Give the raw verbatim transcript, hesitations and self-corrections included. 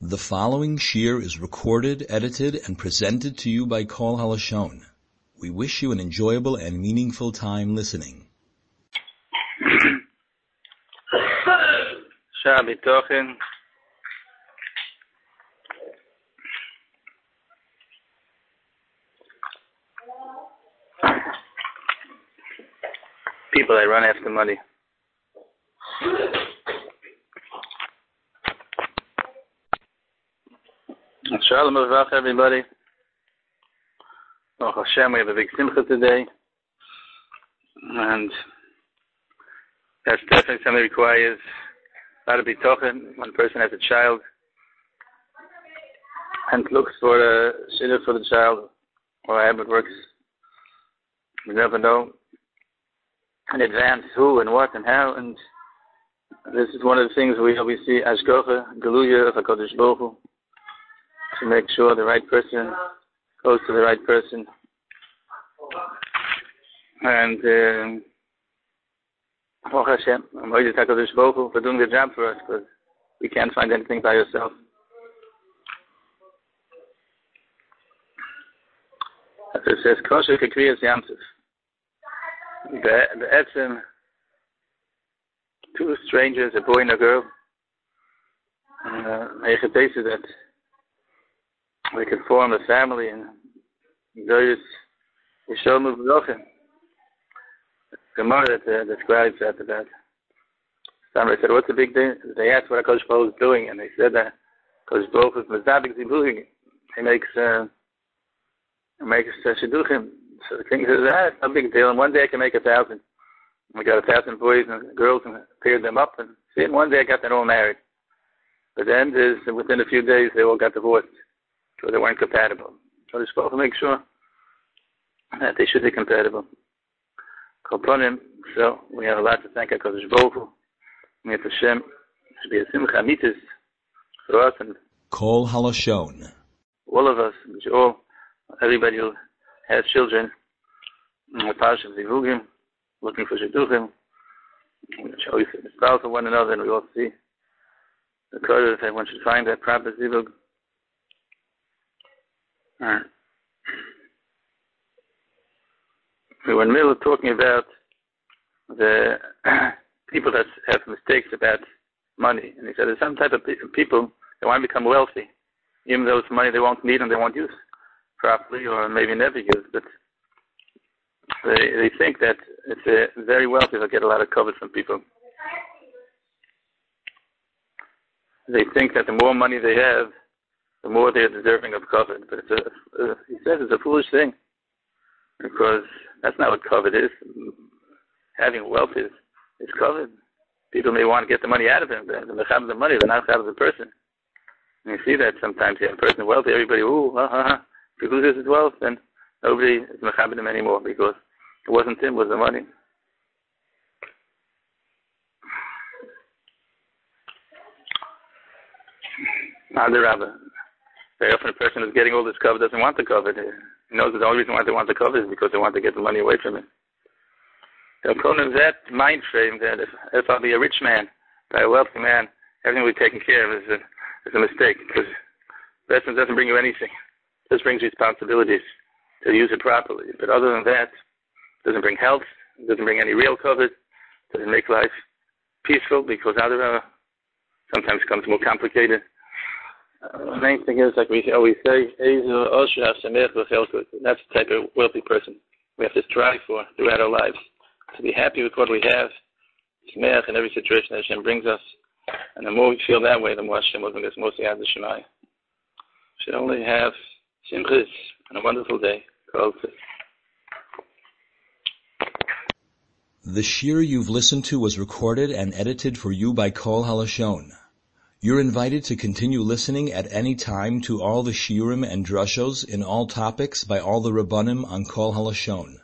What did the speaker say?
The following shir is recorded, edited, and presented to you by Kol HaLashon. We wish you an enjoyable and meaningful time listening. Shabbat Tochen. People that run after money. Shalom Avach, everybody. Baruch Hashem, we have a big simcha today. And that's definitely something that requires a lot of bitochen. One person has a child and looks for a shidduch for the child, or how it works. We never know in advance who and what and how. And this is one of the things we always see, Ashkocha, Geluya of HaKadosh Baruch Hu, to make sure the right person goes to the right person. And um, Baruch Hashem, Moedet HaKadosh Baruch Hu for doing the job for us, because we can't find anything by ourselves. As it says, Kosher Kekriyas Yamsuf. The Etzim, two strangers, a boy and a girl, uh, that we could form a family and various Yishom Uvrochim. Gemara that uh, describes that about. Somebody said, "What's the big thing?" They asked what HaKadosh Baruch Hu is doing, and they said that HaKadosh Baruch Hu is Mezabik Zibuchim. He makes uh, he makes uh, Shidduchim. So the king says, "Ah, it's no big deal. And one day I can make a thousand. We got a thousand boys and girls and paired them up, and see, and one day I got them all married. But then, is within a few days, they all got divorced, so they weren't compatible. So they're supposed to make sure that they should be compatible." So we have a lot to thank HaKadosh Baruch Hu. May Hashem should be a simcha amitis for us and Kol HaLashon. All of us, all, everybody who has children, Parshas Zivugim, looking for Shidduchim, we always spouse of one another, and we all see the code that one should find that proper Zivug. Uh, we were in the middle of talking about the people that have mistakes about money, and he said there's some type of people that want to become wealthy, even though it's money they won't need and they won't use properly, or maybe never use, but they they think that it's uh, very wealthy, they'll get a lot of cover from people. They think that the more money they have, the more they're deserving of cover. But it's a, uh, he says it's a foolish thing, because that's not what covet is. Having wealth is, is covet. People may want to get the money out of him. They're mechab the money, they're not out of the person. And you see that sometimes you have a person wealthy, everybody, ooh, ha, ha, ha. If he loses his wealth, then nobody is mechabed him anymore, because it wasn't him, it was the money. Now the rabbi, very often a person who's getting all this cover doesn't want the cover. He knows that the only reason why they want the cover is because they want to get the money away from him. So according to that mind frame, that if, if I'll be a rich man, by a wealthy man, everything will be taken care of is a, is a mistake, because investment doesn't bring you anything. It just brings responsibilities to use it properly. But other than that, it doesn't bring health, it doesn't bring any real cover, it doesn't make life peaceful, because other sometimes becomes more complicated. Uh, the main thing is, like we always say, that's the type of wealthy person we have to strive for throughout our lives. To be happy with what we have, Shmeach in every situation that Hashem brings us. And the more we feel that way, the more Hashem will bring us mostly out of the Shemai. Should only have simchas and a wonderful day. The shir you've listened to was recorded and edited for you by Kol HaLashon. You're invited to continue listening at any time to all the shiurim and drushos in all topics by all the Rabbanim on Kol HaLashon.